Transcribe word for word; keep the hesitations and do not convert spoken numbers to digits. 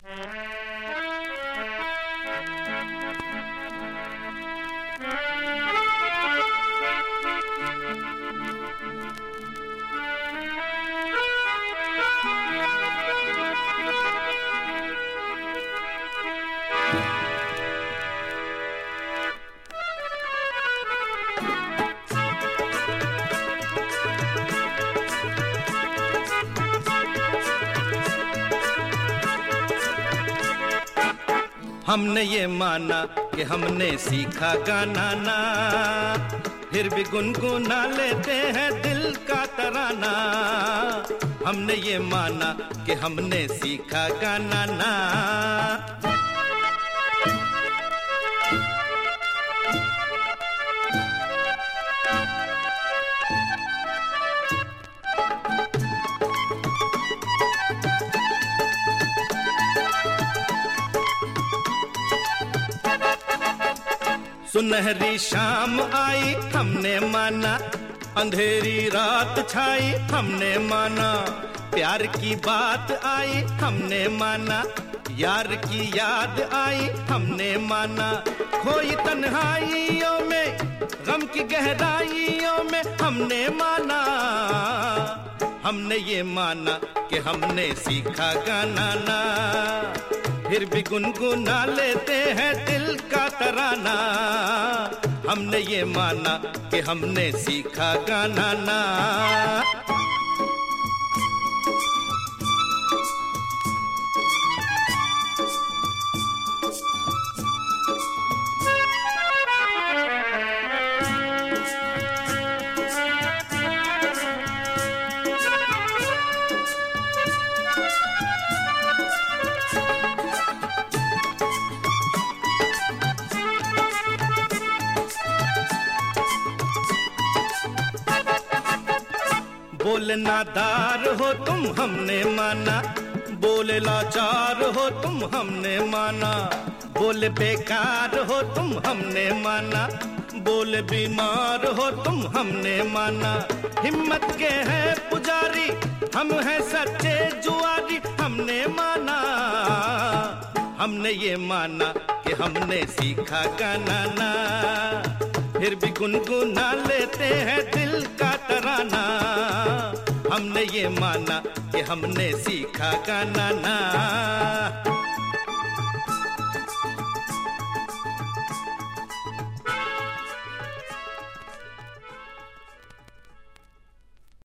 हमने ये माना कि हमने सीखा गाना ना, फिर भी गुनगुना लेते हैं दिल का तराना। हमने ये माना कि हमने सीखा गाना ना। सुनहरी शाम आई हमने माना, अंधेरी रात छाई हमने माना, प्यार की बात आई हमने माना, यार की याद आई हमने माना, खोई तन्हाइयों में गम की गहराइयों में हमने माना। हमने ये माना कि हमने सीखा गाना ना, फिर भी गुनगुना लेते हैं दिल का तराना। हमने ये माना कि हमने सीखा गाना ना। बोले नादार हो तुम हमने माना, बोले लाचार हो तुम हमने माना, बोले बेकार हो तुम हमने माना, बोले बीमार हो तुम हमने माना। हिम्मत के हैं पुजारी हम हैं सच्चे जुआरी हमने माना। हमने ये माना कि हमने सीखा गाना ना, फिर भी गुनगुना लेते हैं दिल का तराना। हमने ये माना कि हमने सीखा गाना ना।